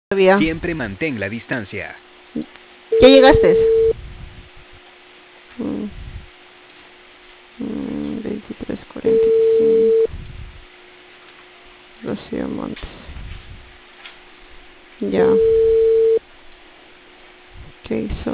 Todavía. Siempre mantén la distancia. ¿Ya llegaste? 23:45. Rocío Montes. Ya. ¿Qué hizo?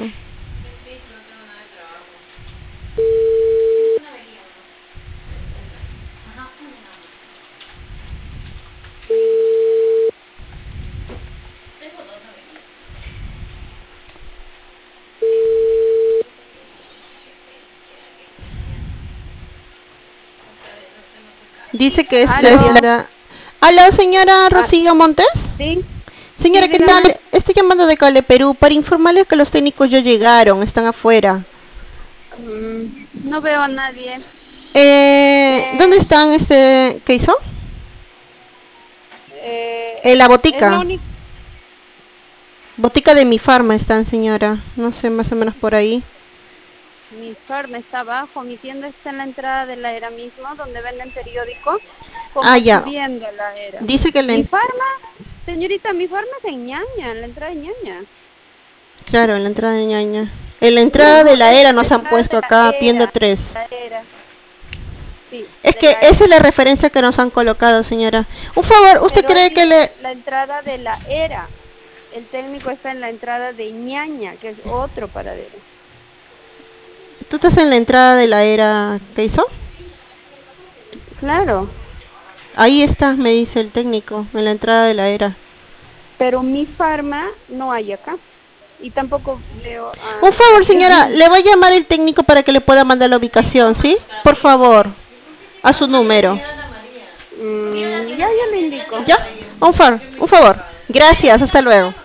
Dice que es la señora. ¿Aló, señora Rocío Montes? Sí, Señora, sí, ¿qué dígame. tal? Estoy llamando de Cale, Perú, para informarle que los técnicos ya llegaron, están afuera. No veo a nadie. ¿Dónde están? ¿Qué hizo? En la Es la botica. única. Botica de mi farma están, señora. No sé, más o menos por ahí. Mi farm está abajo. Mi tienda está en la entrada de la era mismo, donde venden periódico, Ah, como ya. subiendo la era. Dice que Mi farma, señorita, mi farma es en Ñaña, en la entrada de Ñaña. Claro, en la entrada de Ñaña. En la entrada de No, la es era la nos han entrada puesto de la acá, tienda era. 3. La era. Sí, Es de que la esa es era. la referencia que nos han colocado, señora. Un favor, ¿usted Pero ahí cree que dice le... la entrada de la era. El técnico está en la entrada de Ñaña, que es otro paradero. ¿Tú estás en la entrada de la era que hizo? Claro. Ahí está, me dice el técnico, en la entrada de la era. Pero mi farma no hay acá. Y tampoco veo Un a favor, señora, Virgin. le voy a llamar el técnico para que le pueda mandar la ubicación, ¿sí? Por favor, a su número. Ya le indico. ¿Ya? Un favor, un favor. Gracias, hasta luego.